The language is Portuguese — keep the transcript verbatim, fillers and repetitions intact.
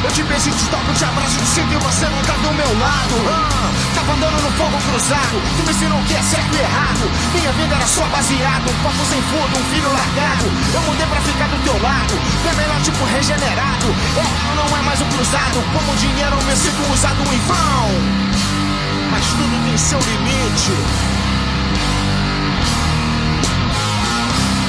Eu te beijo, te toco, te abraço, te sinto e você não tá do meu lado. ah, Tava andando no fogo cruzado, tu me ensinou o que é certo e errado. Minha vida era só baseado, um corpo sem fundo, um filho largado. Eu mudei pra ficar do teu lado, bem melhor tipo regenerado. É, não é mais um cruzado, como dinheiro eu me sinto usado em vão. Mas tudo tem seu limite.